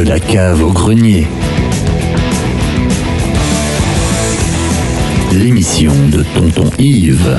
la cave au grenier. L'émission de Tonton Yves.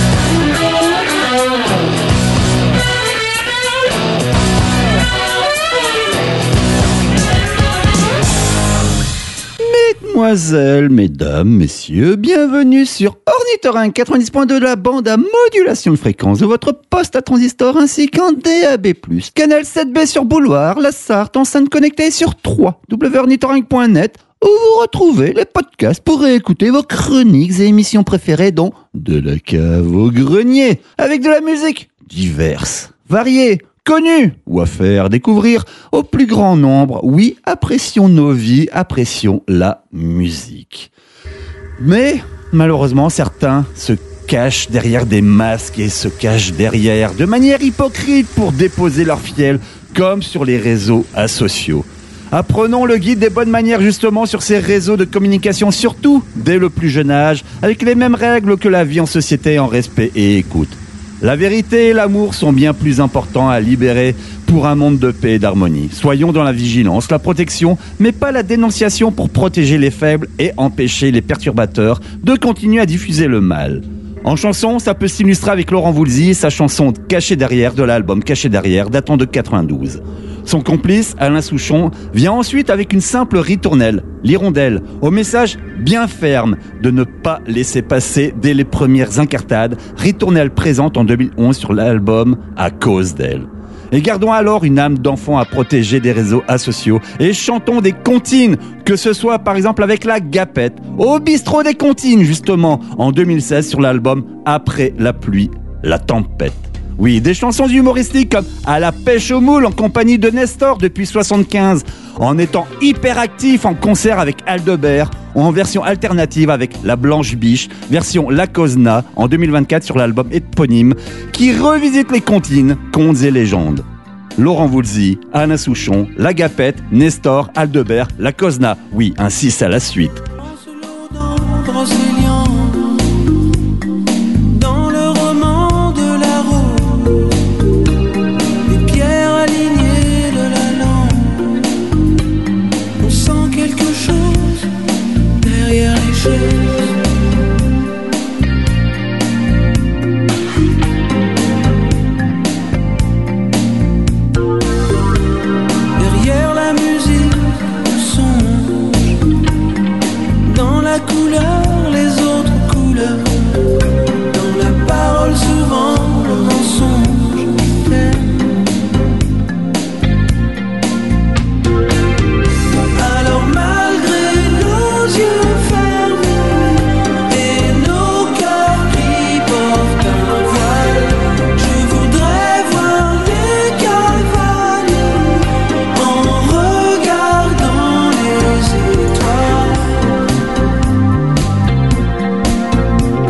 Mesdemoiselles, mesdames, messieurs, bienvenue sur Ornithorynque 90.2 de la bande à modulation de fréquence de votre poste à transistor ainsi qu'en DAB+. Canal 7B sur Bouloir, la Sarthe, enceinte connectée sur 3, www.ornithorynque.net, où vous retrouvez les podcasts pour réécouter vos chroniques et émissions préférées dont De la cave au grenier, avec de la musique diverse, variée, connue ou à faire découvrir au plus grand nombre. Oui, apprécions nos vies, apprécions la musique. Mais malheureusement, certains se cachent derrière des masques et se cachent derrière de manière hypocrite pour déposer leur fiel, comme sur les réseaux sociaux. Apprenons le guide des bonnes manières justement sur ces réseaux de communication, surtout dès le plus jeune âge, avec les mêmes règles que la vie en société, en respect et écoute. La vérité et l'amour sont bien plus importants à libérer pour un monde de paix et d'harmonie. Soyons dans la vigilance, la protection, mais pas la dénonciation pour protéger les faibles et empêcher les perturbateurs de continuer à diffuser le mal. En chanson, ça peut s'illustrer avec Laurent Voulzy et sa chanson Caché derrière de l'album Caché derrière datant de 92. Son complice, Alain Souchon, vient ensuite avec une simple ritournelle, l'hirondelle, au message bien ferme de ne pas laisser passer dès les premières incartades, ritournelle présente en 2011 sur l'album À cause d'elle. Et gardons alors une âme d'enfant à protéger des réseaux asociaux et chantons des comptines, que ce soit par exemple avec la Gapette, au bistrot des comptines justement, en 2016 sur l'album Après la pluie, la tempête. Oui, des chansons humoristiques comme À la pêche aux moules en compagnie de Nestor depuis 75, en étant hyper actif en concert avec Aldebert, ou en version alternative avec La Blanche Biche, version La Cosna en 2024 sur l'album éponyme, qui revisite les comptines, contes et légendes. Laurent Voulzy, Alain Souchon, La Gapette, Nestor, Aldebert, La Cosna. Oui, un 6 à la suite. Derrière la musique, le songe, dans la couleur, les autres couleurs, dans la parole souvent, le mensonge, je t'aime. Alors malgré nos yeux fermés et nos cœurs qui portent un voile, je voudrais voir les cavaliers en regardant les étoiles.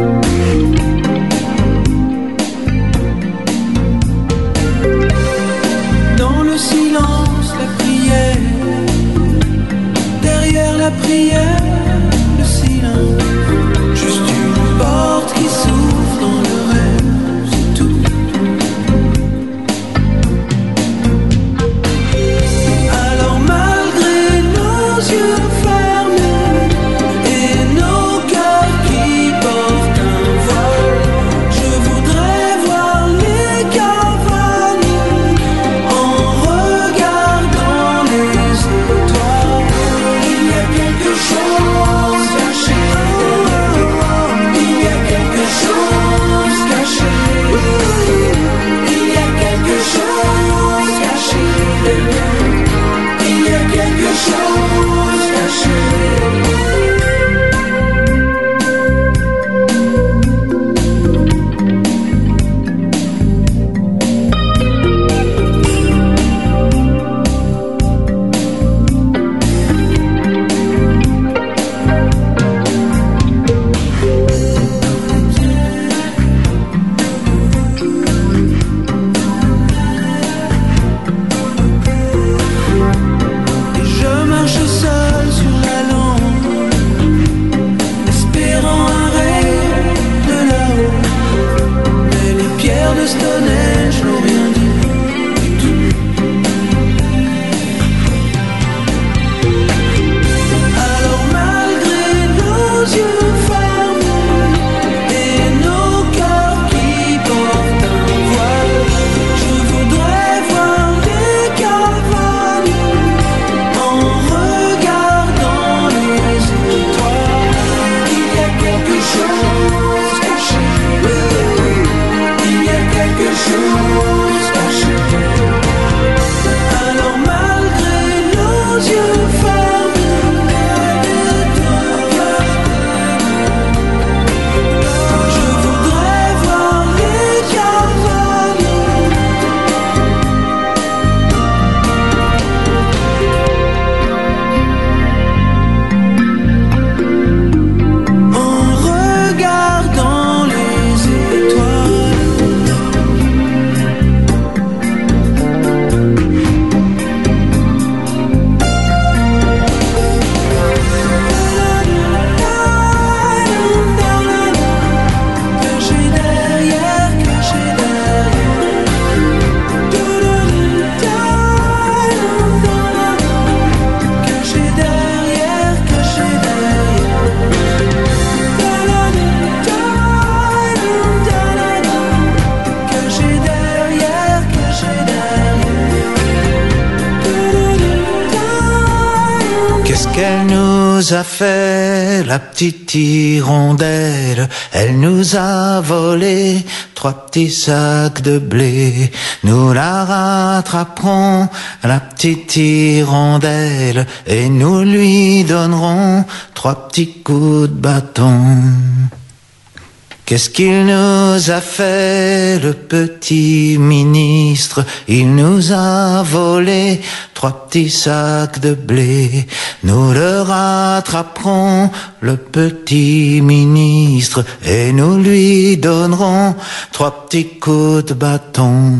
nous a fait la petite hirondelle? Elle nous a volé 3 petits sacs de blé. Nous la rattraperons, la petite hirondelle, et nous lui donnerons 3 petits coups de bâton. Qu'est-ce qu'il nous a fait, le petit ministre? Il nous a volé 3 petits sacs de blé. Nous le rattraperons, le petit ministre, et nous lui donnerons 3 petits coups de bâton.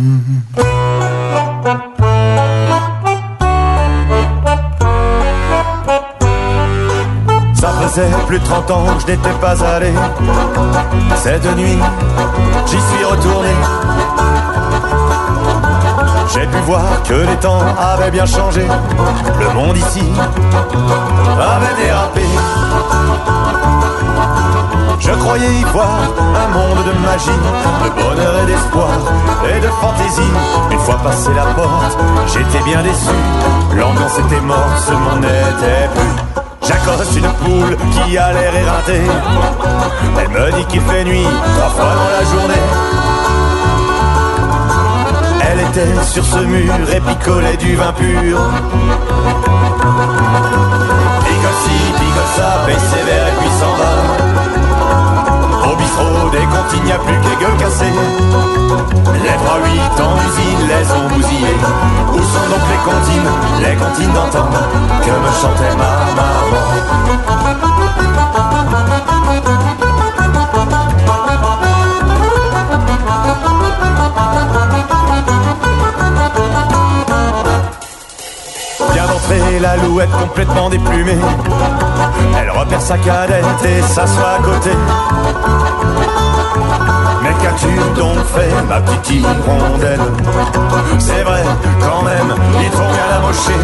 Ça faisait plus de 30 ans que je n'étais pas allé. Cette nuit, j'y suis retourné. J'ai pu voir que les temps avaient bien changé. Le monde ici avait dérapé. Je croyais y voir un monde de magie, de bonheur et d'espoir et de fantaisie. Une fois passé la porte, j'étais bien déçu. L'ambiance était morte, ce monde n'était plus. J'accoste une poule qui a l'air éreinté. Elle me dit qu'il fait nuit 3 fois dans la journée. Elle était sur ce mur et picolait du vin pur. Picole ci, picole ça, paye ses verres et puis s'en va. Au bistrot, dès qu'on n'y a plus que les gueules cassées. Les 3-8 en usine les ont bousillés. Où sont donc les comptines d'antan que me chantait ma maman? Bien d'entrée, la louette complètement déplumée. Elle repère sa cadette et s'assoit à côté. Mais qu'as-tu donc fait, ma petite hirondelle? C'est vrai, quand même, il faut bien la mocher.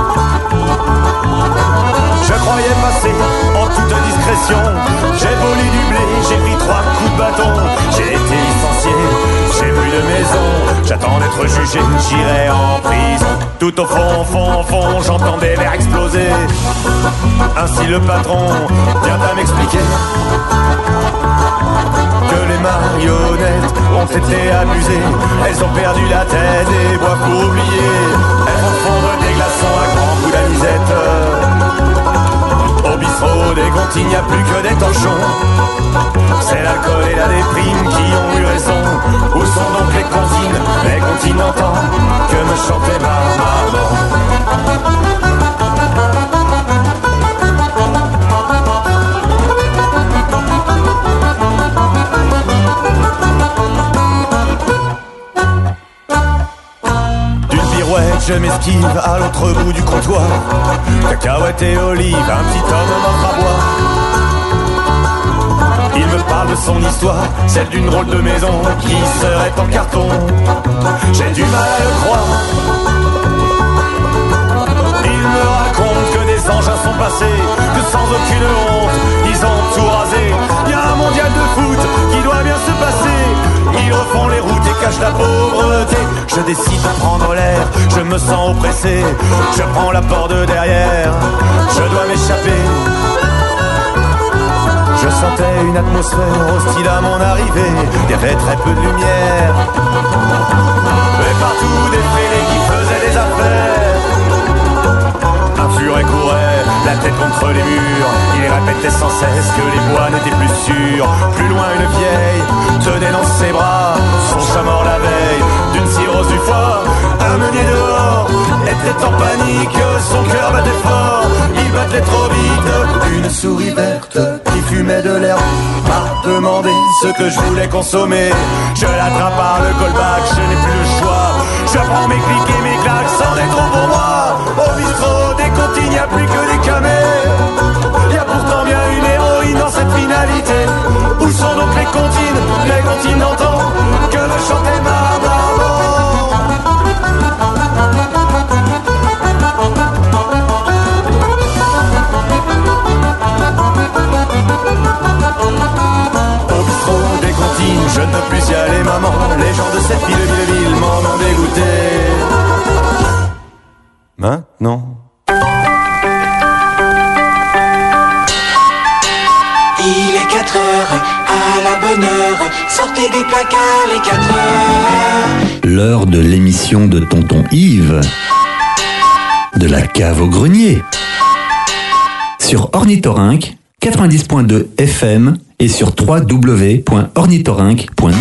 Je croyais passer en toute discrétion. J'ai volé du blé, j'ai pris 3 coups de bâton. J'ai été licencié, j'ai plus de maison. J'attends d'être jugé, j'irai en prison. Tout au fond, j'entends des verres exploser. Ainsi le patron vient à m'expliquer que les marionnettes ont été abusées. Elles ont perdu la tête et boivent pour oublier. Elles font fondre des glaçons à grands coups d'anisette. Au bistrot des comptes, il n'y a plus que des torchons. C'est l'alcool et la déprime qui ont eu raison. Où sont donc les comptines d'antan que me chantait ma maman? Je m'esquive à l'autre bout du comptoir. Cacahuètes et olives, un petit homme m'offre à boire. Il me parle de son histoire, celle d'une drôle de maison qui serait en carton. J'ai du mal à le croire. Il me raconte que des engins sont passés, que sans aucune honte, ils ont tout rasé. Il y a un mondial de foot qui doit bien se passer. Ils refont les routes et cachent la pauvreté. Je décide de prendre l'air, je me sens oppressé. Je prends la porte de derrière, je dois m'échapper. Je sentais une atmosphère hostile à mon arrivée. Il y avait très peu de lumière. Et partout des fêlés qui faisaient des affaires. Un furet courait, la tête contre les murs. Il répétait sans cesse que les bois n'étaient plus sûrs. Plus loin une vieille tenait dans ses bras son chat mort la veille d'une cirrhose du foie. Un meunier dehors était en panique, son cœur battait fort, il battait trop vite. Une souris verte qui fumait de l'herbe m'a demandé ce que je voulais consommer. Je l'attrape par le callback, je n'ai plus le choix. Je prends mes clics et mes claques, c'en est trop pour moi. Au bistrot des comptines, il n'y a plus que des camés. Il y a pourtant bien une héroïne dans cette finalité. Où sont donc les comptines d'antan que me chantait ma maman? Au bistrot des comptines, je ne peux plus y aller, maman. Les gens de cette ville m'en ont dégoûté. Maintenant Il est 4 heures, à la bonne heure, sortez des placards les 4 heures. L'heure de l'émission de Tonton Yves, de la cave au grenier, sur Ornithorynque 90.2 FM et sur www.ornithorynque.net.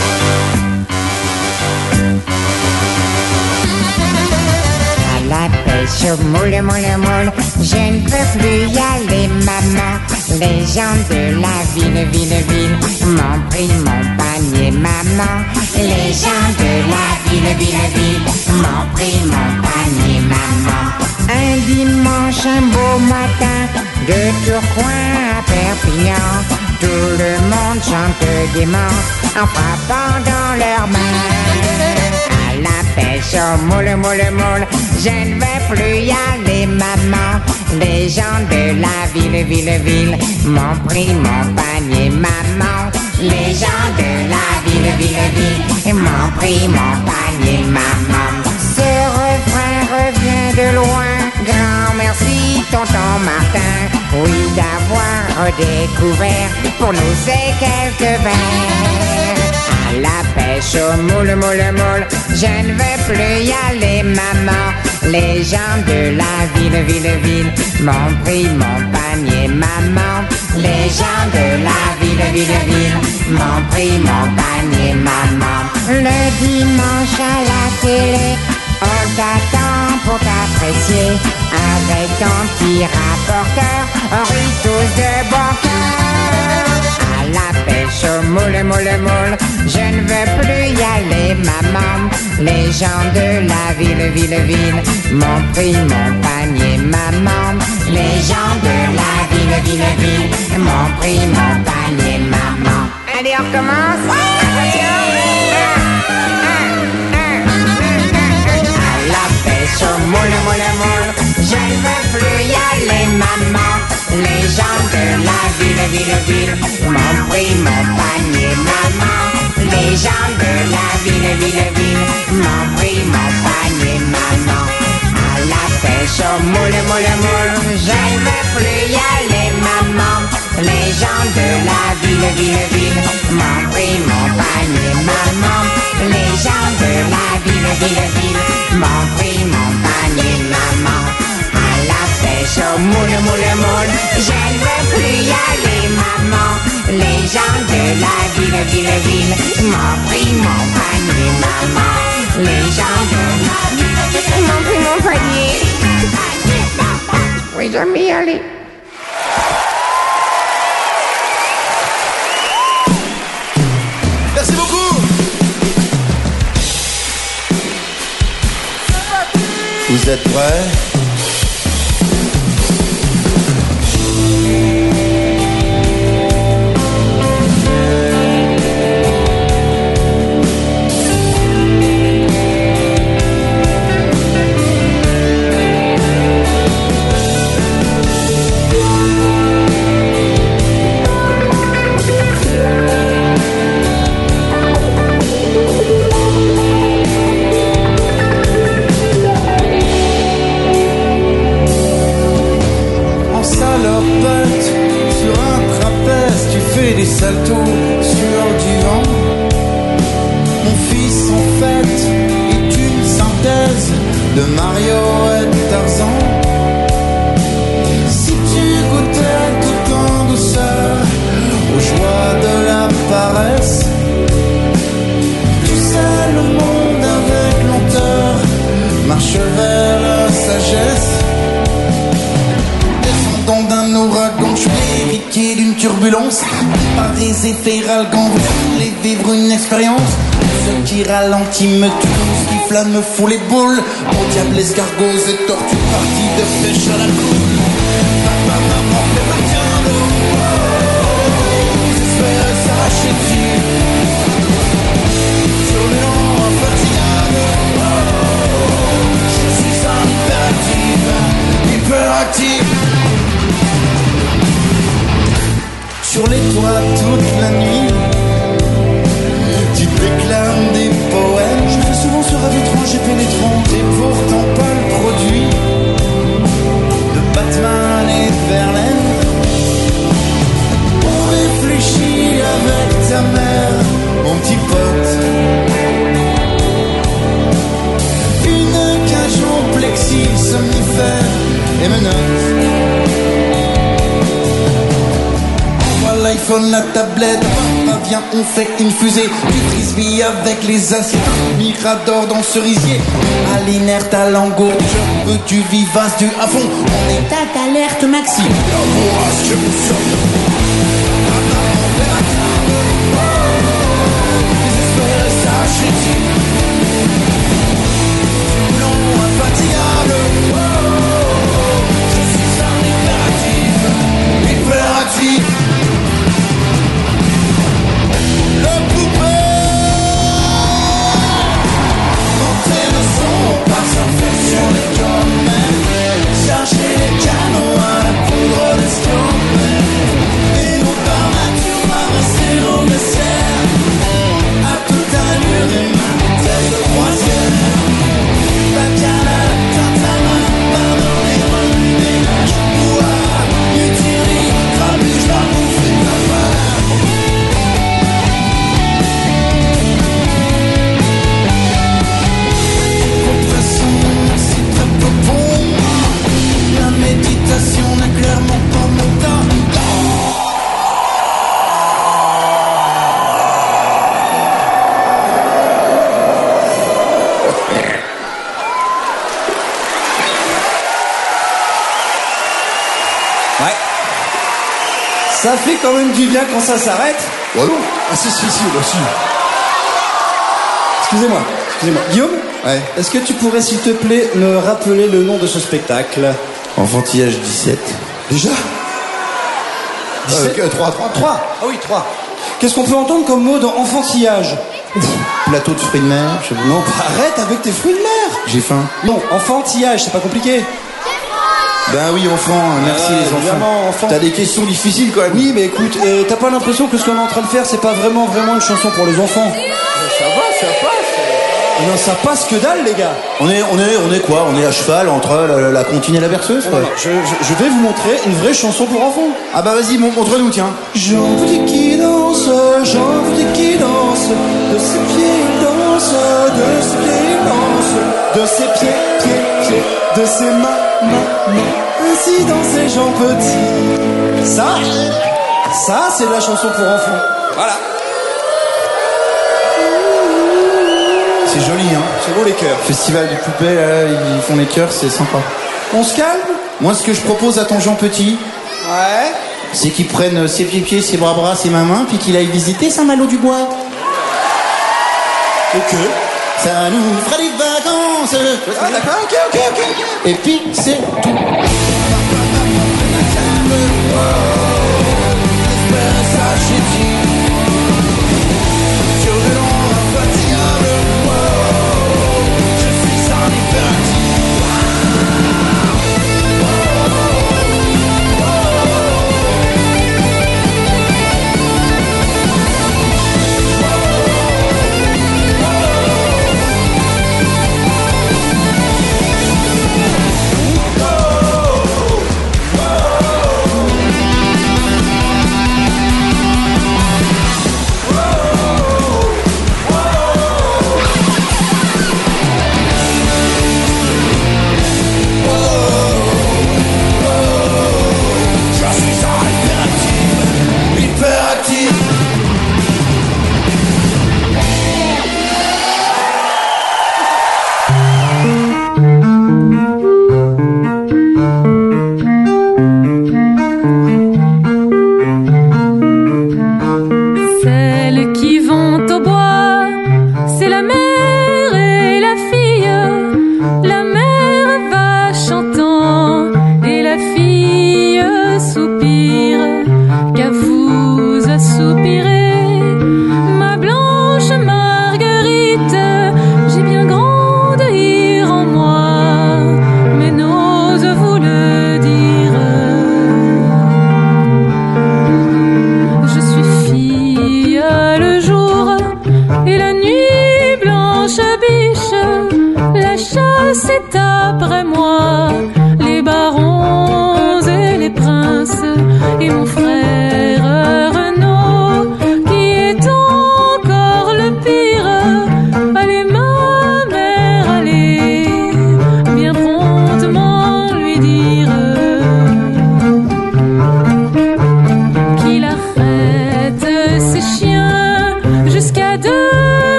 La pêche au moule, moule, moule, je ne peux plus y aller, maman. Les gens de la ville, ville, ville m'ont pris mon panier, maman. Les gens de la ville, ville, ville m'ont pris mon panier, maman. Un dimanche, un beau matin, de Tourcoing à Perpignan, tout le monde chante gaiement en frappant dans leurs mains. À la pêche au moule, moule, moule, je ne vais plus y aller, maman. Les gens de la ville, ville, ville m'ont pris mon panier, maman. Les gens de la ville, ville, ville m'ont pris mon panier, maman. Ce refrain revient de loin, grand merci, tonton Martin. Oui, d'avoir redécouvert pour nous ces quelques vers. À la pêche au moule, moule, moule, je ne vais plus y aller, maman. Les gens de la ville, ville, ville m'ont pris mon panier, maman. Les gens de la ville, ville, ville m'ont pris mon panier, maman. Le dimanche à la télé, on t'attend pour t'apprécier. Avec ton petit rapporteur, on rit tous de bon cœur. À la pêche au moule, moule, moule, je ne veux plus y aller, maman. Les gens de la ville, ville, ville m'ont pris mon panier, maman. Les gens de la ville, ville, ville m'ont pris mon panier, maman. Allez, on recommence. Attention. À la pêche au moule, moule, moule, je ne veux plus y aller, maman. Les gens de la ville, ville, ville m'ont pris mon panier, maman. Les gens de la ville, ville, ville m'ont pris mon panier, maman. À la pêche au moule, moule, moule, je ne veux plus y aller, maman. Les gens de la ville, ville, ville m'ont pris mon panier, maman. Les gens de la ville, ville, ville m'ont pris mon panier, maman. À la pêche au moule, moule, moule, je ne veux plus y aller, maman. Les gens de la ville, ville, ville m'ont pris mon panier, maman. Les gens de la ville, ville m'ont pris mon panier. Oui, j'aime y aller. Merci beaucoup. Vous êtes prêts? Des saltos sur le divan. Mon fils en fait est une synthèse de Mario et Tarzan. Si tu goûtais tout en douceur aux joies de la paresse, tu sais le monde avec lenteur marche vers la sagesse. Descendant d'un ouragan, je suis héritier d'une turbulence. Par des effets ralgants, vous voulez vivre une expérience. Ce qui ralentit me tue, ce qui flâne me fout les boules. Mon diable, escargots et tortues, partie de pêche à la coule. Papa, maman, m'appartient de vous. J'espère s'arracher dessus. Turbulent, infatigable. Je suis un hyperactif. Sur les toits toute la nuit, tu déclames des poèmes. Je fais souvent ce rêve étrange et pénétrant. T'es pourtant pas le produit de Batman et de Verlaine. l'iPhone, la tablette. Papa, viens, on fait une fusée. Du frisbee avec les assiettes. Mirador dans le cerisier. À l'inerte, à l'angourde. Je veux du vivace, du à fond. En état d'alerte maxi. Désespéré, sachez-il. Non, infatigable. Je suis un hyperactif. Le poupée. Monter le son, pas surfer sur les comètes. Charger les canons à la poudre d'escomète. Et nos armatures m'avancer au messière. À toute allure et ma vitesse de croisière. Bacana, tartama, pardon, les remues des nages. Ouah, mutinerie, grabuge, la bouffe et la part. Compression, c'est très peu bon. La méditation n'a clairement pas mon temps. Ouais. Ça fait quand même du bien quand ça s'arrête. Ouais, non. Ah, si, bah si. Excusez-moi. Guillaume, Ouais. est-ce que tu pourrais, s'il te plaît, me rappeler le nom de ce spectacle? Enfantillage 17. Déjà 17? 3. 3. Ah oui, 3. Qu'est-ce qu'on peut entendre comme mot dans enfantillage? Plateau de fruits de mer, je sais pas. Non, arrête avec tes fruits de mer. J'ai faim. Non, enfantillage, c'est pas compliqué. Ben oui, enfant, merci les évidemment, enfants. enfant. T'as des questions difficiles quand même. Oui, mais écoute, t'as pas l'impression que ce qu'on est en train de faire, c'est pas vraiment une chanson pour les enfants? Ça passe. Non, ça passe que dalle, les gars. On est quoi? On est à cheval entre la comptine et la berceuse, quoi. Je vais vous montrer une vraie chanson pour enfants. Ah bah vas-y, montre-nous, tiens. J'en veux qui danse, de ses pieds il danse, de ses pieds il danse, de ses pieds, de ses mains, ainsi dans ses jambes petits. Ça c'est de la chanson pour enfants. Voilà. C'est joli, hein. C'est beau les cœurs. Festival du poupée, là, ils font les cœurs, c'est sympa. On se calme? Moi, ce que je propose à ton Jean Petit, Ouais. c'est qu'il prenne ses pieds, ses bras, ses mains, puis qu'il aille visiter Saint-Malo-du-Bois. Ok. Ça nous fera des vacances. Ah d'accord, ok. Et puis, c'est tout.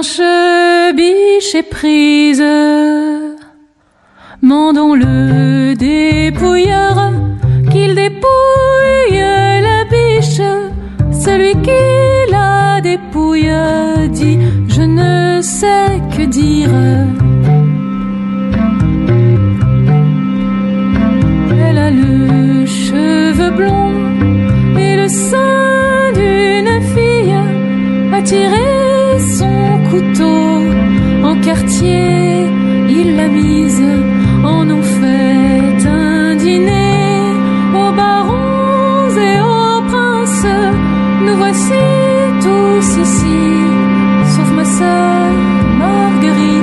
blanche biche est prise. Mandons-le dépouilleur, qu'il dépouille la biche. Celui qui la dépouille dit je ne sais que dire. Elle a le cheveu blond et le sein d'une fille. A tiré son couteau en quartier, il l'a mise. En ont fait un dîner aux barons et aux princes. Nous voici tous ici, sauf ma sœur Marguerite.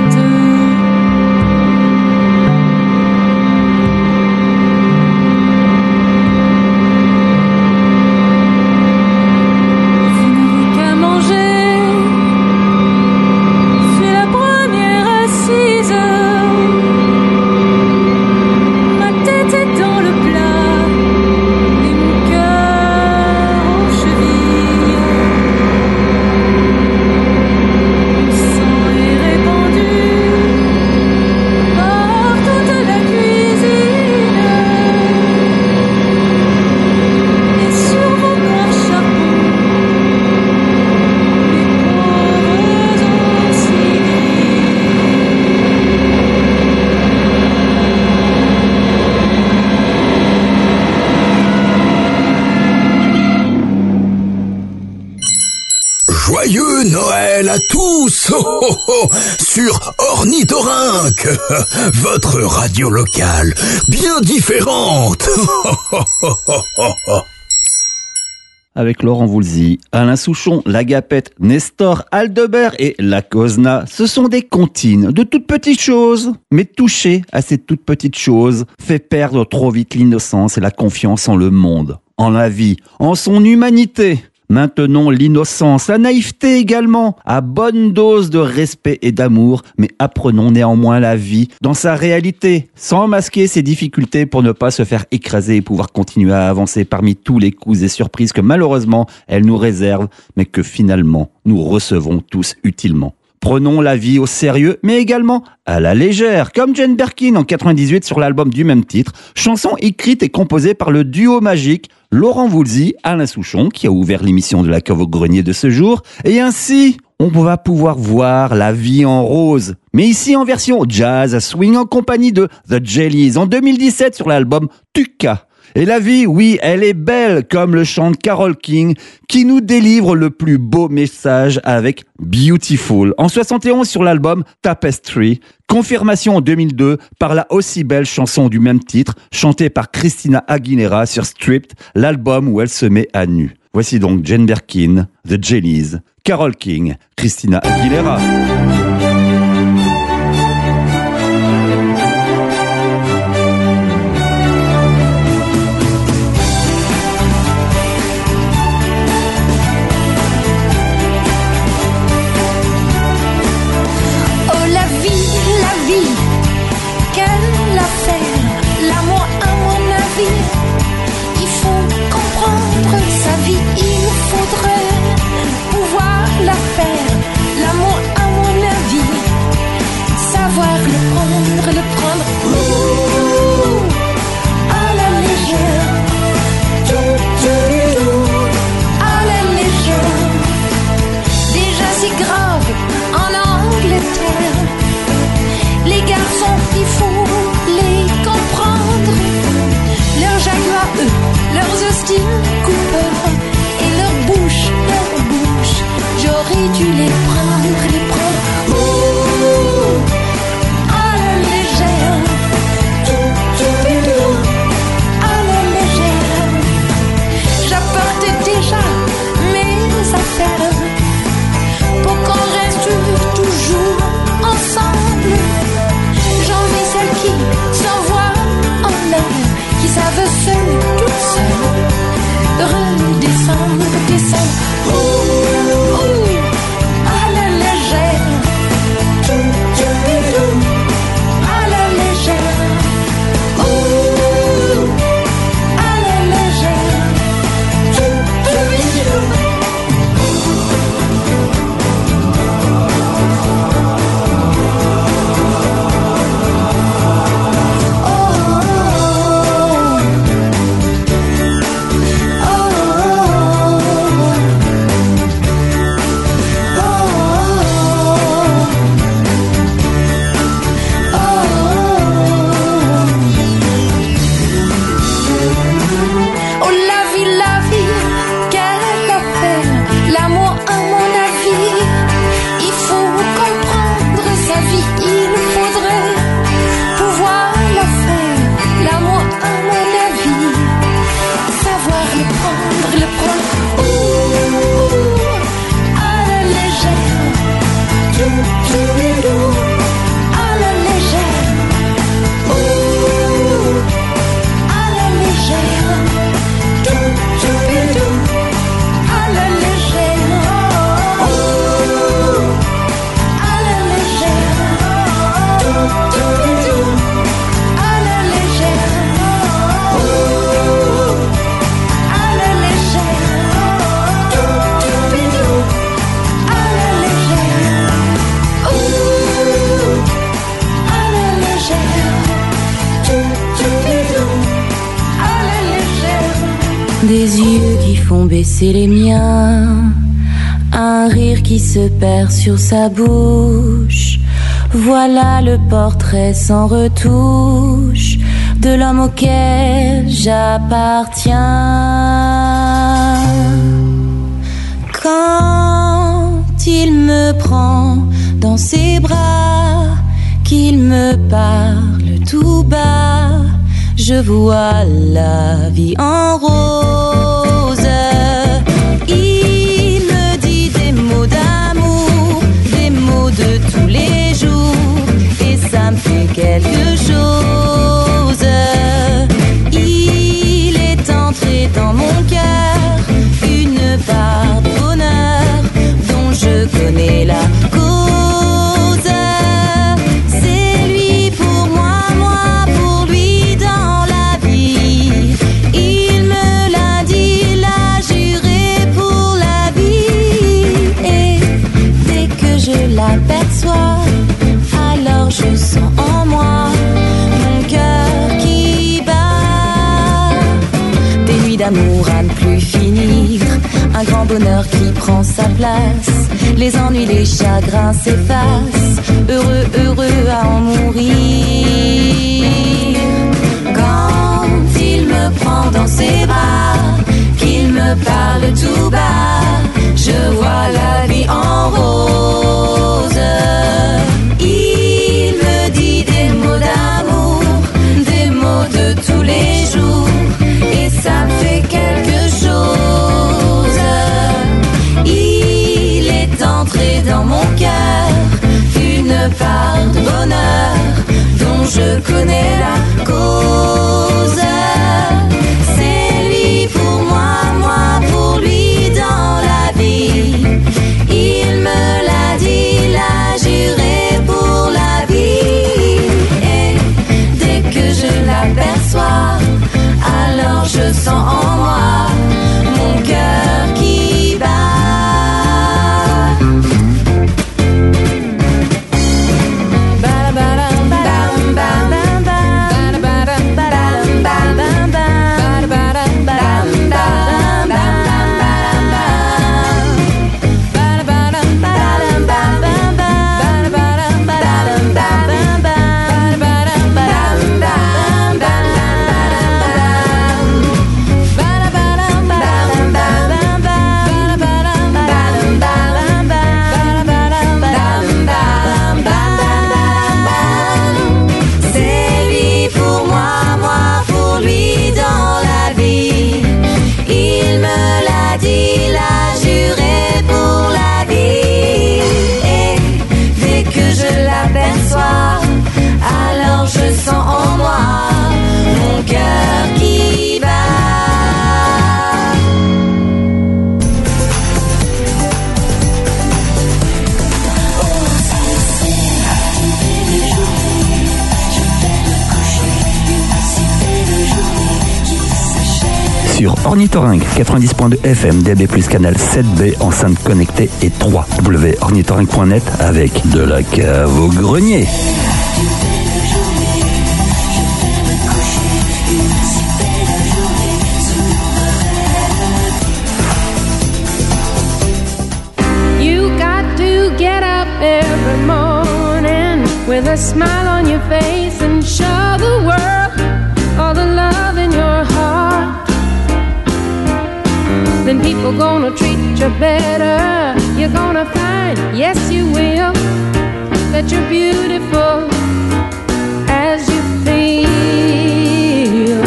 Joyeux Noël à tous sur Ornithorynque, votre radio locale, bien différente. Avec Laurent Voulzy, Alain Souchon, l'Agapette, Nestor, Aldebert et la Cosna, ce sont des comptines de toutes petites choses. Mais toucher à ces toutes petites choses fait perdre trop vite l'innocence et la confiance en le monde, en la vie, en son humanité. Maintenons l'innocence, la naïveté également, à bonne dose de respect et d'amour, mais apprenons néanmoins la vie dans sa réalité, sans masquer ses difficultés pour ne pas se faire écraser et pouvoir continuer à avancer parmi tous les coups et surprises que malheureusement elle nous réserve, mais que finalement nous recevons tous utilement. Prenons la vie au sérieux, mais également à la légère, comme Jane Birkin en 98 sur l'album du même titre, chanson écrite et composée par le duo magique Laurent Voulzy, Alain Souchon, qui a ouvert l'émission de la Cave au Grenier de ce jour, et ainsi on va pouvoir voir la vie en rose, mais ici en version jazz swing en compagnie de The Jellies en 2017 sur l'album Tuka. Et la vie, oui, elle est belle, comme le chante Carole King, qui nous délivre le plus beau message avec Beautiful, en 71 sur l'album Tapestry, confirmation en 2002 par la aussi belle chanson du même titre, chantée par Christina Aguilera sur Stripped, l'album où elle se met à nu. Voici donc Jane Birkin, The Jellies, Carole King, Christina Aguilera. L'amour à mon avis des yeux qui font baisser les miens, un rire qui se perd sur sa bouche. Voilà le portrait sans retouche de l'homme auquel j'appartiens. Quand il me prend dans ses bras, qu'il me parle tout bas, je vois la vie en rose. Il me dit des mots d'amour, des mots de tous les jours, et ça me fait quelque chose. Il est entré dans mon cœur une part de bonheur dont je connais la cause. C'est lui pour moi, moi pour lui dans la vie. Il me l'a dit, l'a juré pour la vie. Et dès que je l'aperçois, alors je sens en moi mon cœur qui bat. Des nuits d'amour à ne plus finir, un grand bonheur qui prend sa place. Les ennuis, les chagrins s'effacent, heureux, heureux à en mourir. Quand il me prend dans ses bras, qu'il me parle tout bas, je vois la vie en rose. Il me dit des mots d'amour, des mots de tous les jours, et ça me fait quelque chose. Il est entré dans mon cœur une part de bonheur dont je connais la cause. C'est lui pour moi, moi pour lui dans la vie. Il me l'a dit, l'a juré pour la vie. Et dès que je l'aperçois, alors je sens en moi mon cœur qui bat. Alors je sens en moi mon cœur qui bat. Sur Ornithorynque 90.2 FM, DAB+, canal 7B, enceinte connectée et 3 www.ornithorynque.net avec de la cave au grenier. You got to get up every morning with a smile on your face and show the world all the love in your heart. Then people gonna treat you better. You're gonna find, yes you will, that you're beautiful as you feel.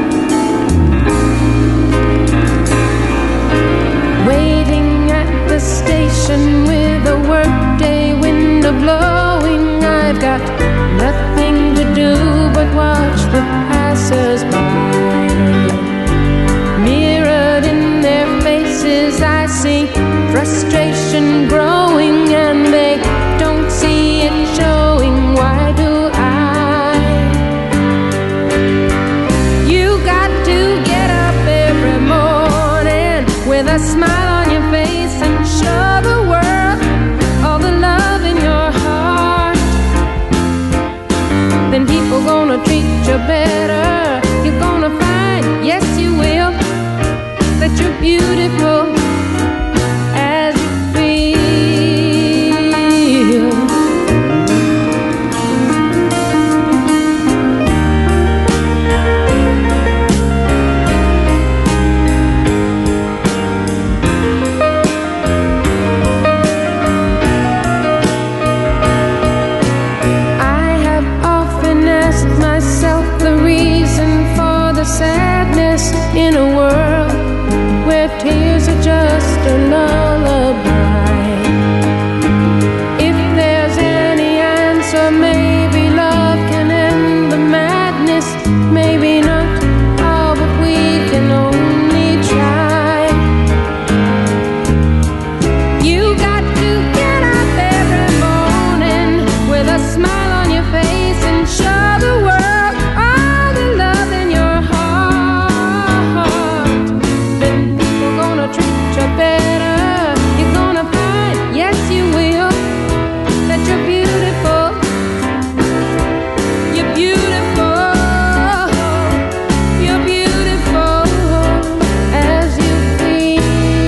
Waiting at the station with a workday window blowing, I've got nothing to do but watch the passers-by. Mirrored in their faces I see frustration growing, and they don't see it showing. Why do I? You got to get up every morning with a smile on your face and show the world all the love in your heart. Then people gonna treat you better. You're gonna find, yes you will, beautiful as you feel. I have often asked myself the reason for the sadness in a world where tears are just a lullaby. If there's any answer, maybe love can end the madness, maybe not. Oh, but we can only try. You got to get up every morning with a smile on your face and show the world all the love in your heart. Then people gonna treat you better. You're gonna find, yes you will, that you're beautiful. You're beautiful. You're beautiful as you feel.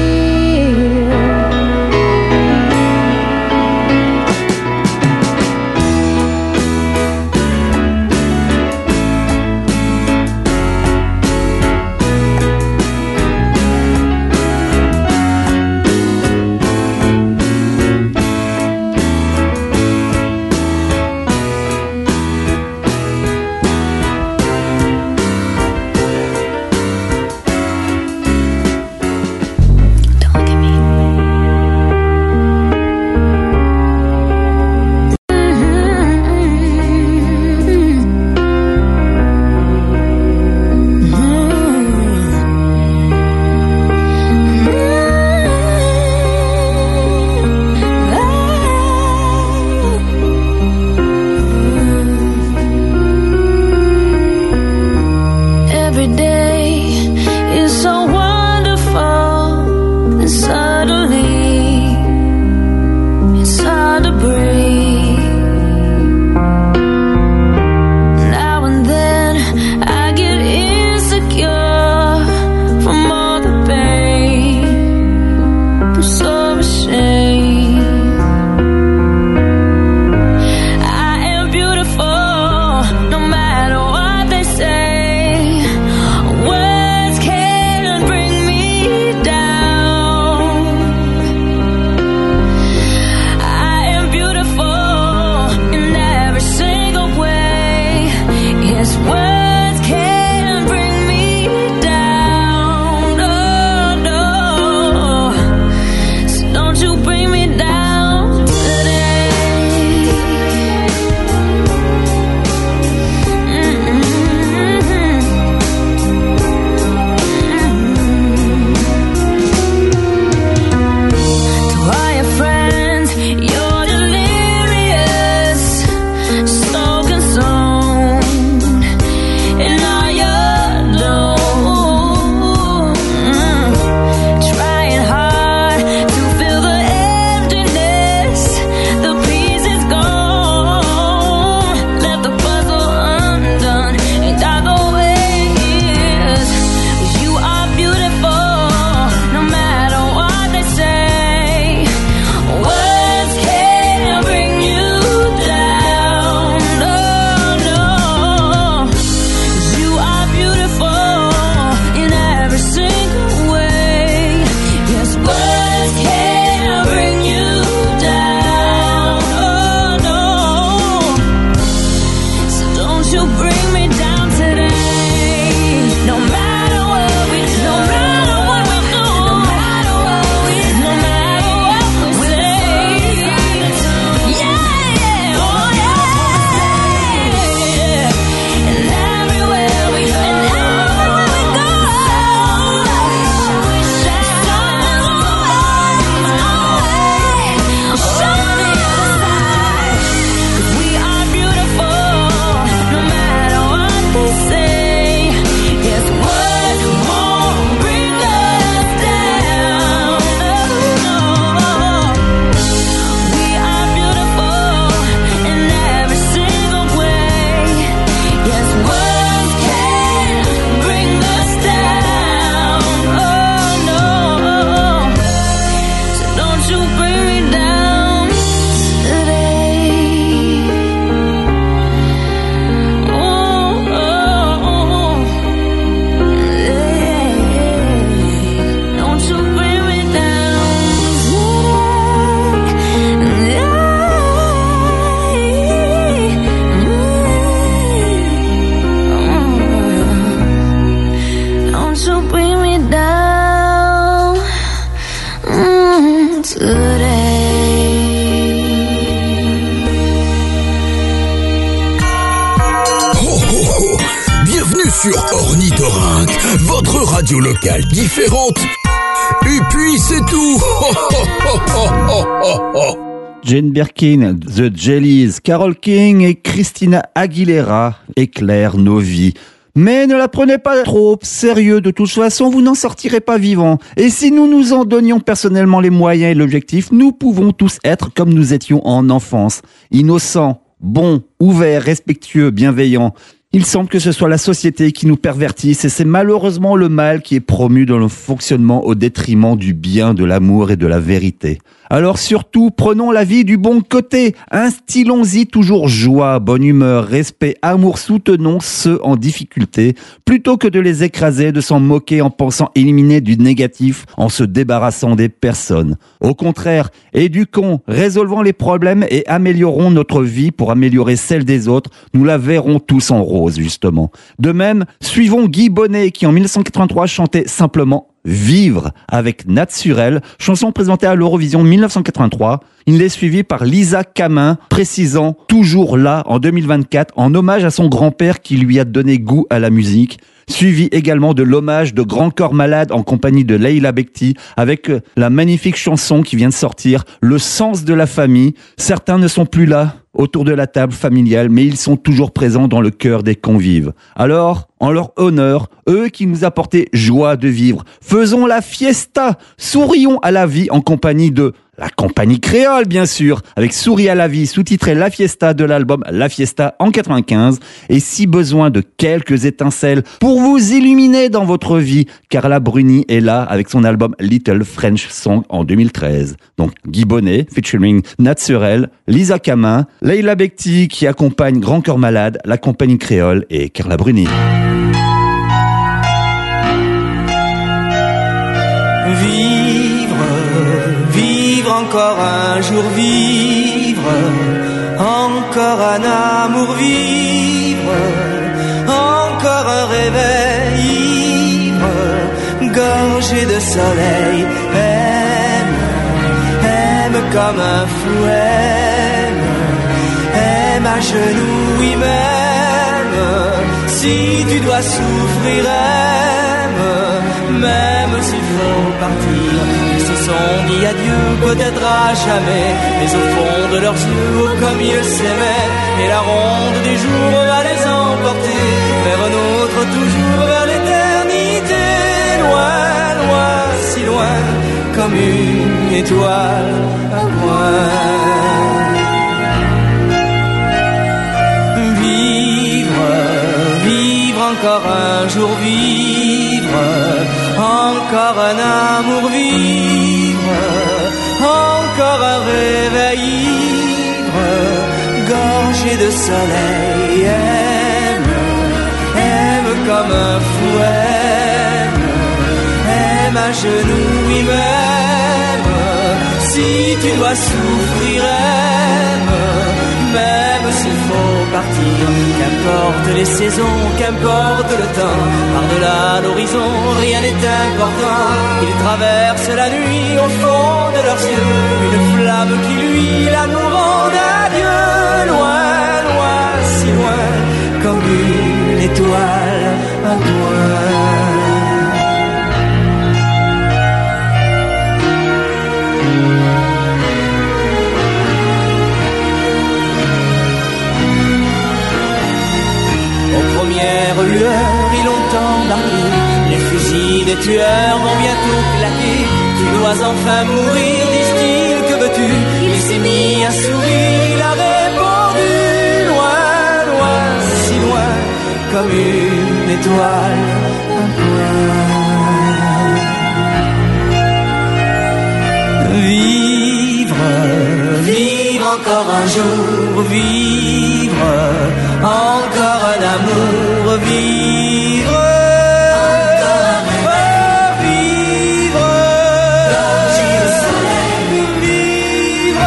Don't look at me. Every day is so wonderful, and suddenly it's hard to breathe. Now and then I get insecure from all the pain. I'm so ashamed. I am beautiful, no matter what they say. Words can't bring me down. I am beautiful in every single way. Yes, words can't bring me down. Oh no, so don't you bring me down today. To all your friends, you're delirious, so consumed sur Ornithorynque, votre radio locale différente. Et puis c'est tout. Jane Birkin, The Jellies, Carole King et Christina Aguilera éclairent nos vies. Mais ne la prenez pas trop sérieux, de toute façon vous n'en sortirez pas vivant. Et si nous nous en donnions personnellement les moyens et l'objectif, nous pouvons tous être comme nous étions en enfance, innocents, bons, ouverts, respectueux, bienveillants. Il semble que ce soit la société qui nous pervertisse et c'est malheureusement le mal qui est promu dans le fonctionnement au détriment du bien, de l'amour et de la vérité. Alors surtout, prenons la vie du bon côté, instillons-y toujours joie, bonne humeur, respect, amour, soutenons ceux en difficulté, plutôt que de les écraser, de s'en moquer en pensant éliminer du négatif, en se débarrassant des personnes. Au contraire, éduquons, résolvons les problèmes et améliorons notre vie pour améliorer celle des autres, nous la verrons tous en rose justement. De même, suivons Guy Bonnet qui en 1983 chantait simplement Vivre avec Naturel, chanson présentée à l'Eurovision 1983. Il est suivi par Lisa Camin, précisant toujours là en 2024 en hommage à son grand-père qui lui a donné goût à la musique. Suivi également de l'hommage de Grand Corps Malade en compagnie de Leila Bekti avec la magnifique chanson qui vient de sortir, Le sens de la famille. Certains ne sont plus là autour de la table familiale, mais ils sont toujours présents dans le cœur des convives. Alors, en leur honneur, eux qui nous apportaient joie de vivre, faisons la fiesta, sourions à la vie en compagnie de la compagnie créole, bien sûr, avec Souris à la vie, sous-titré La Fiesta de l'album La Fiesta en 95. Et si besoin de quelques étincelles pour vous illuminer dans votre vie, Carla Bruni est là avec son album Little French Song en 2013. Donc Guy Bonnet, featuring Naturel, Lisa Camin, Leila Bekti qui accompagne Grand Corps Malade, la compagnie créole et Carla Bruni. Encore un jour vivre, encore un amour vivre, encore un réveil ivre, gorgé de soleil. Aime comme un fou, aime à genoux, oui même. Si tu dois souffrir, même s'il faut partir. Ont dit adieu, peut-être à jamais, mais au fond de leurs yeux, oh, comme ils s'aimaient, et la ronde des jours va les emporter vers un autre, toujours vers l'éternité, loin, loin, si loin, comme une étoile à point. Vivre, vivre encore un jour, vivre, encore un amour, vivre, encore un réveil ivre, gorgé de soleil. Aime comme un fou, aime à genoux, oui même. Si tu dois souffrir, même s'il faut partir. Qu'importe les saisons, qu'importe le temps, par-delà l'horizon, rien n'est important. Ils traversent la nuit au fond de leurs yeux, une flamme qui lui l'amour rend adieu. Loin, loin, si loin, comme une étoile à point. Lueurs, ils l'ont embarqué, les fusils des tueurs vont bientôt claquer. Tu dois enfin mourir, disent-ils, que veux-tu? Il s'est mis à sourire, il a répondu, loin, loin, si loin, comme une étoile, un point. Vivre, vivre encore un jour, vivre, encore un amour, vivre, vivre, gorgé de soleil, vivre,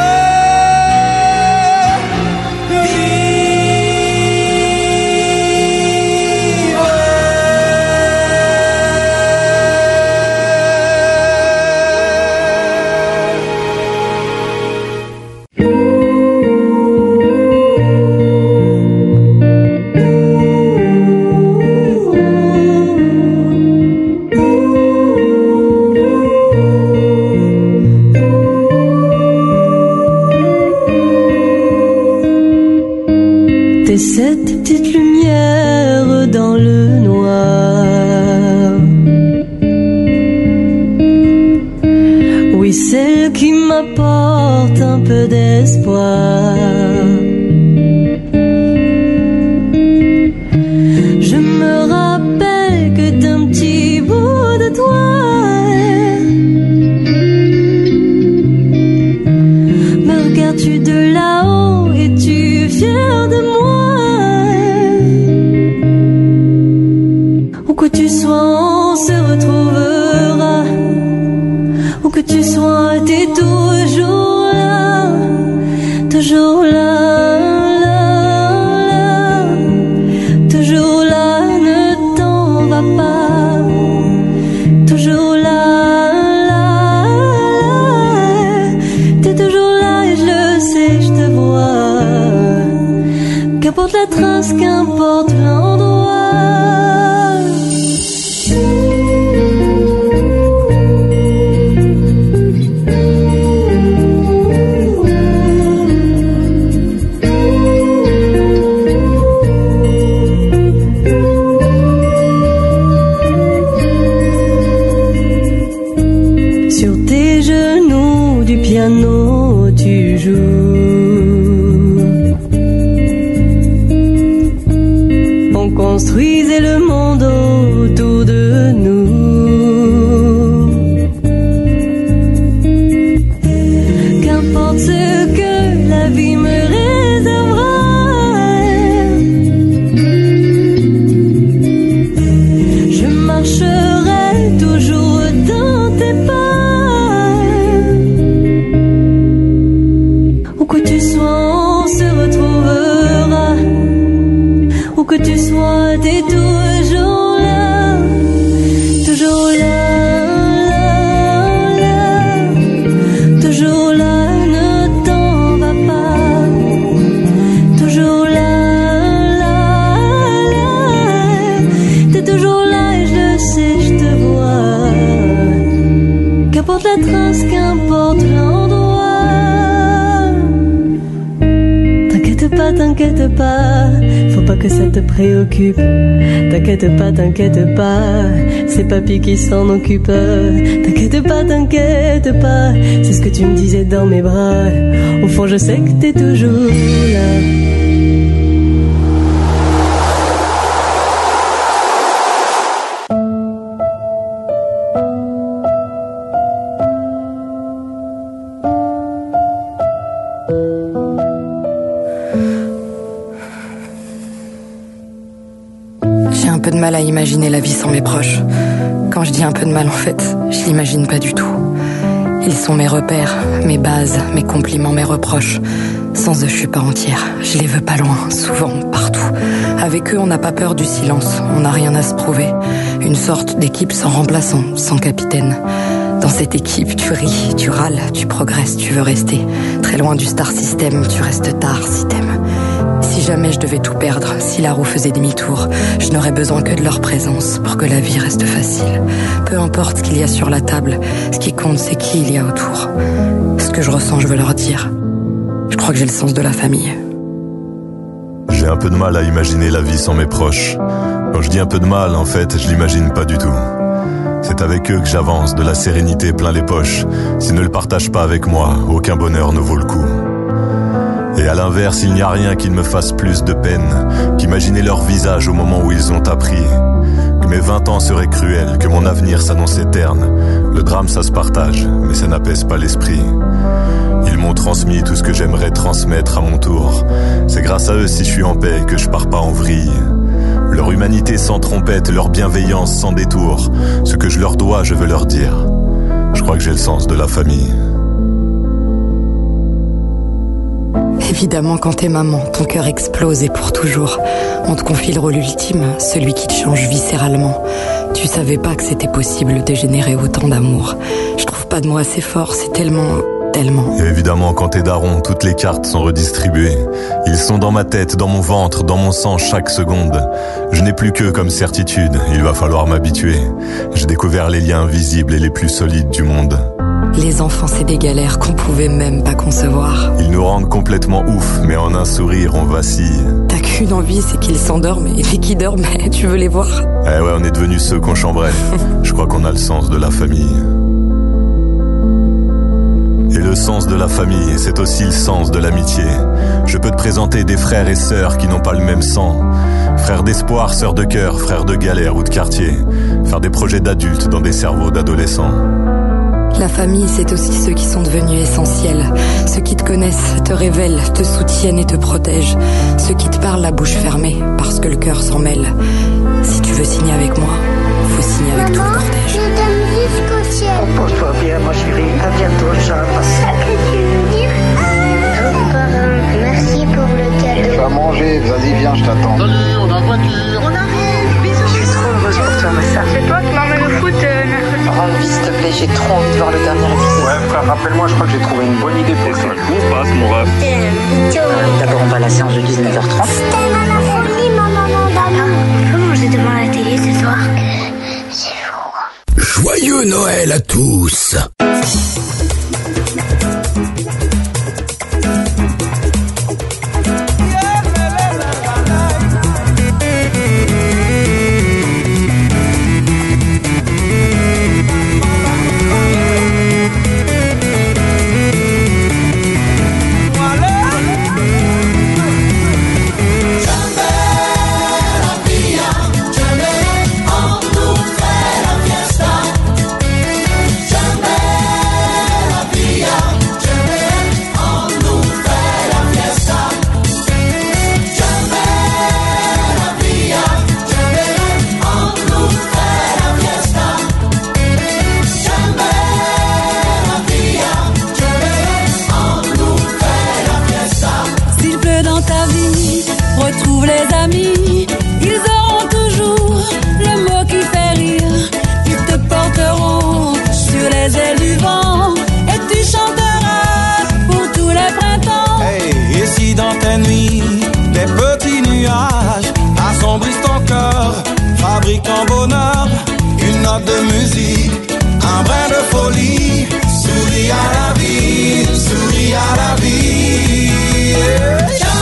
m'apporte un peu d'espoir. Je me rappelle que d'un petit bout de toi, me regardes-tu de là-haut, es-tu fier de moi? Où que tu sois, on se retrouvera. Où que tu sois, t'es toujours là, toujours là, là, là, toujours là, ne t'en va pas, toujours là, là, là, t'es toujours là et je le sais, je te vois, qu'importe la trace, qu'importe l'endroit. Piano, tu joues. On construisait le monde autour de nous. Qu'importe ce que la vie me réservera, je marcherai toujours dans tes pas. Où que tu sois, t'es toujours là, toujours là, là, là, toujours là, ne t'en va pas, toujours là, là, là, t'es toujours là et je le sais, je te vois, qu'importe la trace, qu'importe l'endroit, t'inquiète pas, faut pas que ça te préoccupe. T'inquiète pas, c'est papy qui s'en occupe. T'inquiète pas, c'est ce que tu me disais dans mes bras. Au fond, je sais que t'es toujours là. Mal à imaginer la vie sans mes proches. Quand je dis un peu de mal, en fait, je l'imagine pas du tout. Ils sont mes repères, mes bases, mes compliments, mes reproches. Sans eux, je suis pas entière. Je les veux pas loin, souvent, partout. Avec eux, on n'a pas peur du silence. On n'a rien à se prouver. Une sorte d'équipe sans remplaçant, sans capitaine. Dans cette équipe, tu ris, tu râles, tu progresses, tu veux rester. Très loin du star system, tu restes tard si t'aimes. Si jamais je devais tout perdre, si la roue faisait demi-tour, je n'aurais besoin que de leur présence pour que la vie reste facile. Peu importe ce qu'il y a sur la table, ce qui compte c'est qui il y a autour. Ce que je ressens, je veux leur dire. Je crois que j'ai le sens de la famille. J'ai un peu de mal à imaginer la vie sans mes proches. Quand je dis un peu de mal, en fait, je l'imagine pas du tout. C'est avec eux que j'avance, de la sérénité plein les poches. S'ils ne le partagent pas avec moi, aucun bonheur ne vaut le coup. Et à l'inverse, il n'y a rien qui ne me fasse plus de peine qu'imaginer leur visage au moment où ils ont appris que mes 20 ans seraient cruels, que mon avenir s'annonçait terne. Le drame, ça se partage, mais ça n'apaise pas l'esprit. Ils m'ont transmis tout ce que j'aimerais transmettre à mon tour. C'est grâce à eux si je suis en paix que je pars pas en vrille. Leur humanité sans trompette, leur bienveillance sans détour. Ce que je leur dois, je veux leur dire. Je crois que j'ai le sens de la famille. Évidemment, quand t'es maman, ton cœur explose et pour toujours. On te confie le rôle ultime, celui qui te change viscéralement. Tu savais pas que c'était possible de générer autant d'amour. Je trouve pas de mots assez forts, c'est tellement... Et évidemment, quand t'es daron, toutes les cartes sont redistribuées. Ils sont dans ma tête, dans mon ventre, dans mon sang chaque seconde. Je n'ai plus qu'eux comme certitude, il va falloir m'habituer. J'ai découvert les liens invisibles et les plus solides du monde. Les enfants, c'est des galères qu'on pouvait même pas concevoir. Ils nous rendent complètement ouf, mais en un sourire, on vacille. T'as qu'une envie, c'est qu'ils s'endorment, et dès qu'ils dorment, tu veux les voir. Eh ouais, on est devenus ceux qu'on chambrait. Je crois qu'on a le sens de la famille. Et le sens de la famille, c'est aussi le sens de l'amitié. Je peux te présenter des frères et sœurs qui n'ont pas le même sang. Frères d'espoir, sœurs de cœur, frères de galère ou de quartier. Faire des projets d'adultes dans des cerveaux d'adolescents. La famille, c'est aussi ceux qui sont devenus essentiels. Ceux qui te connaissent, te révèlent, te soutiennent et te protègent. Ceux qui te parlent la bouche fermée, parce que le cœur s'en mêle. Si tu veux signer avec moi, faut signer avec tout le cortège. Je t'aime jusqu'au ciel. Repose-toi bien, ma chérie. À bientôt, Charles. Merci pour le cadeau. Tu vas manger, vas-y, viens, je t'attends. Salut, on a une voiture. On arrive, bisous. Je suis trop heureuse pour toi, ma sœur. C'est toi qui m'emmène au foot mercredi. Rends vie, s'il te plaît, j'ai trop envie de voir le dernier épisode. Ouais, frère, rappelle-moi, je crois que j'ai trouvé une bonne idée pour ça. On passe, mon ref. D'abord, on va à la séance de 19h30. Comment j'ai devant la télé ce soir? C'est fou. Joyeux Noël à tous. Retrouve les amis, ils auront toujours le mot qui fait rire. Ils te porteront sur les ailes du vent et tu chanteras pour tous les printemps. Hey, et si dans tes nuits, des petits nuages assombrissent ton cœur, fabriquant bonheur, une note de musique, un brin de folie, souris à la vie, souris à la vie. Yeah.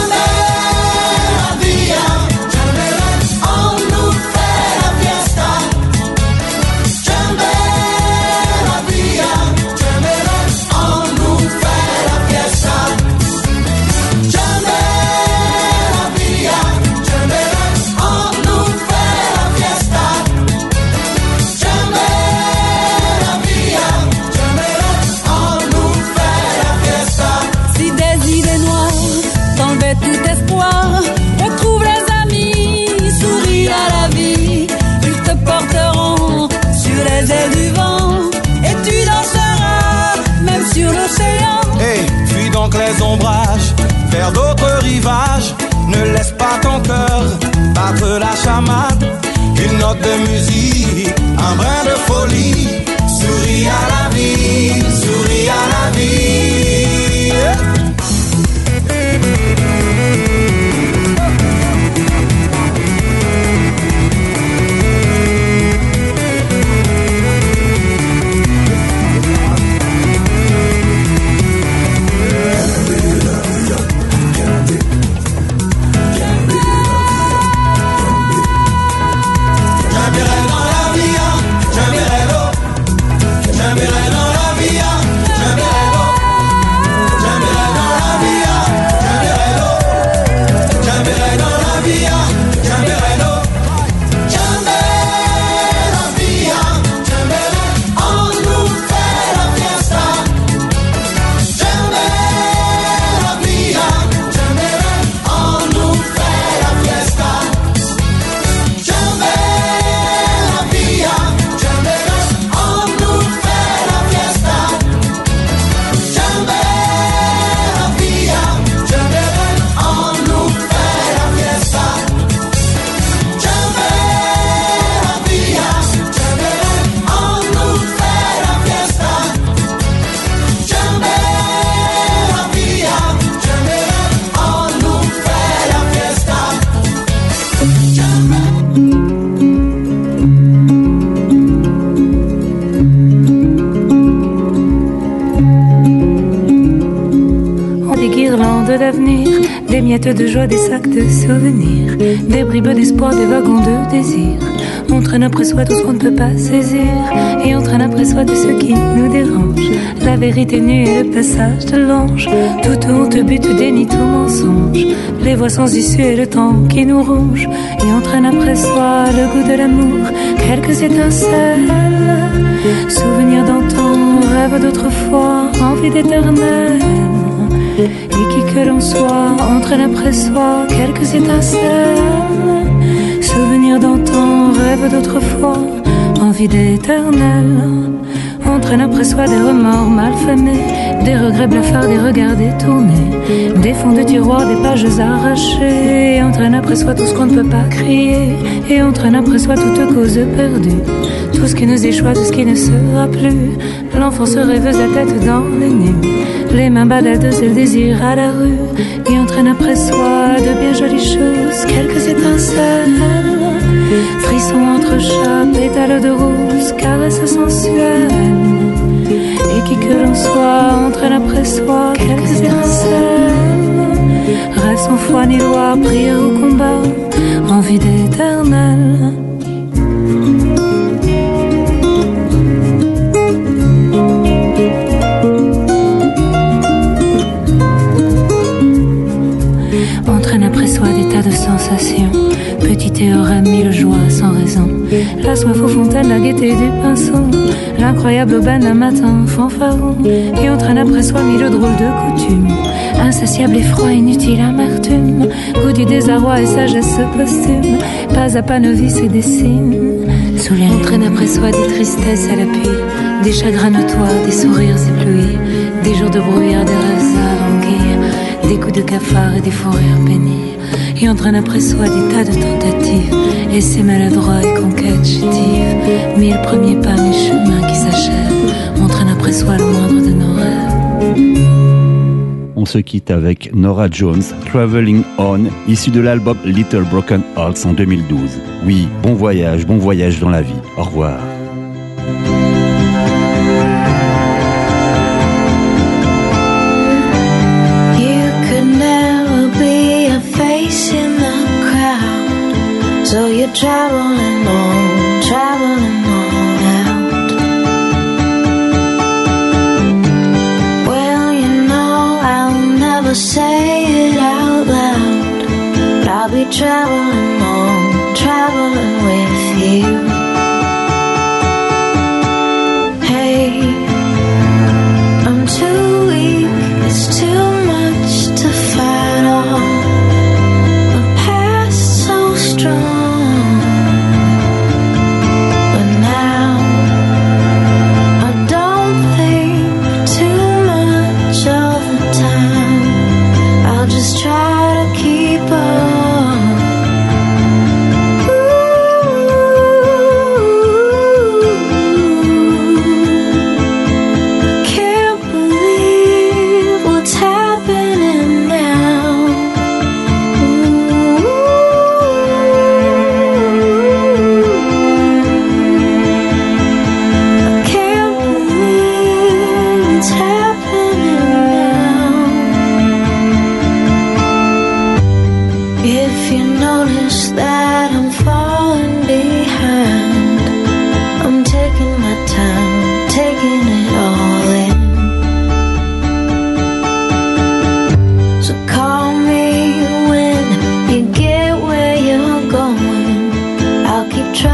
Retrouve les amis, souris à la vie. Ils te porteront sur les ailes du vent et tu danseras même sur l'océan. Hey, fuis donc les ombrages vers d'autres rivages. Ne laisse pas ton cœur battre la chamade. Une note de musique, un brin de folie. Souris à la vie, souris à la vie. Yeah. des miettes de joie, des sacs de souvenirs, des bribes d'espoir, des wagons de désir. On traîne après soi tout ce qu'on ne peut pas saisir, et on traîne après soi tout ce qui nous dérange. La vérité nue et le passage de l'ange, toute honte, but, déni, tout mensonge, les voix sans issue et le temps qui nous ronge. Et on traîne après soi le goût de l'amour, quelques étincelles, souvenirs d'antan, rêve d'autrefois, envie d'éternel. Et qui que l'on soit, on traîne après soi quelques étincelles, souvenirs d'antan, rêve d'autrefois, envie d'éternel. On traîne après soi des remords malfamés, des regrets blafards, des regards détournés, des fonds de tiroir, des pages arrachées. Et on traîne après soi tout ce qu'on ne peut pas crier, et on traîne après soi toute cause perdue, tout ce qui nous échoue, tout ce qui ne sera plus. L'enfance rêveuse, la tête dans les nues, les mains baladeuses et le désir à la rue. Et on traîne après soi de bien jolies choses, quelques étincelles, frissons entre chats, pétales de rose, caresses sensuelles. Et qui que l'on soit, on traîne après soi quelques étincelles, rêve sans foi ni loi, prière au combat, envie d'éternel. On traîne après soi des tas de sensations, petit théorème, mille joies sans raison, la soif aux fontaines, la gaieté du pinceau, l'incroyable aubaine d'un matin fanfaron. Et on traîne après soi mille drôles de coutumes, insatiable effroi, inutile amertume, goût du désarroi et sagesse posthume, pas à pas novice et des signes. On traîne après soi des tristesses à l'appui, des chagrins notoires, des sourires éblouis, des jours de brouillard, des rêves alanguis, des coups de cafard et des fous rires bénis. Et on traîne après soi des tas de tentatives, essais maladroits et conquêtes chétives, mille premiers pas, mille chemins qui s'achèvent. On traîne après soi le moindre de nos rêves. On se quitte avec Norah Jones, Traveling On, issu de l'album Little Broken Hearts en 2012. Oui, bon voyage dans la vie. Au revoir. So you're traveling on out. Well, you know I'll never say it out loud, but I'll be traveling with you. Hey, I'm too weak, it's too much to fight on. My past so strong. Keep trying.